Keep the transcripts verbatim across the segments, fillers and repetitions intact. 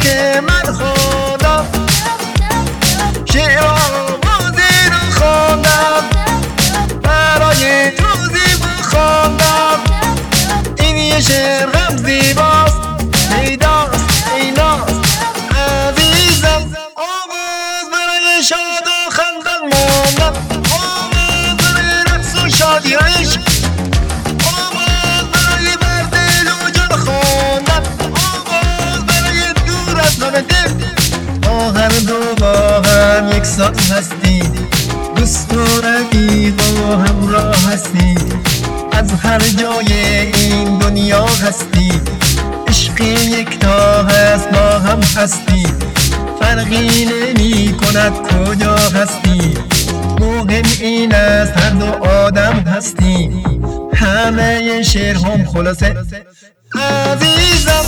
که من خوندم، شعر آوازی رو خوندم، برای تو زیبا خوندم. این یه شعر غم زیباست، پیداست ایناست عزیزم. آواز برای شاد و خندان ماندم، آواز برای رقص و شادی و عشق، آواز برای بر دل و جان خواندن، آواز برای دور از غم دل. ما هر دو با هم یک ساز هستیم، دوست و رفیق و همراه هستیم، از هر جای این دنیا هستیم. عشق یکتا هست با هم هستیم، فرقی نمی کند کجا هستیم. مهم این است هر دو آدم هستیم، همه شعر هم خلاصه عزیزم.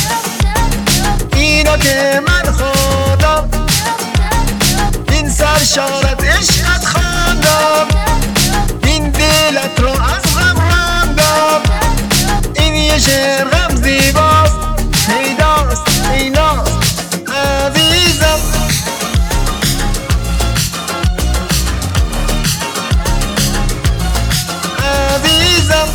اینا که من خوندم، این سرشار از عشقت خواندم، این دلت رو از غم راندم. این یه شعر غم زیباست، پیداست ایناست عزیزم. عزیزم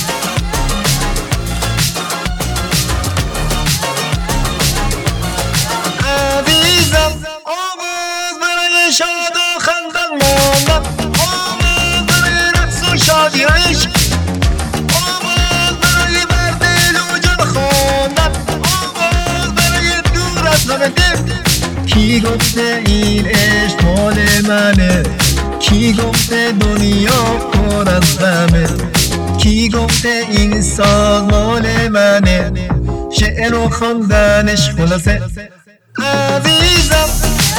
عزیزم. آواز برای شاد و خندان ماندم، آواز برای رقص و شادی و عشق، آواز برای بر دل و جان خواندن، آواز برای دور از غم دل. کی گفته این عشق مال منه؟ کی گفته دنیا پر از غمه؟ کی گفته این ساز مال منه؟ شعر و خواندنش خلاصه عزیزم.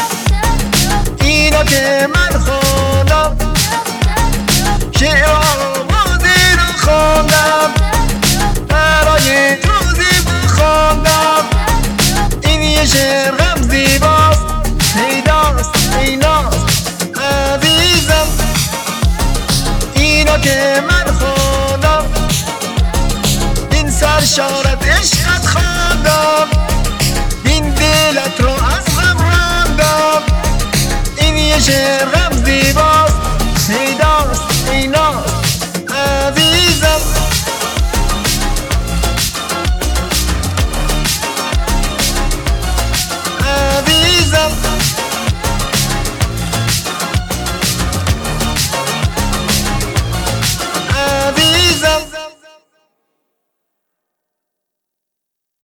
اینا که من خوندم، شعر آوازی رو خوندم، برای تو زیبا خوندم. این یه شعر غم زیباست، پیداست ایناست عزیزم. اینا که من خوندم، این سرشار از عشقت خواندم، این دلت رو از غم راندم. این یه شعر غم زیباست.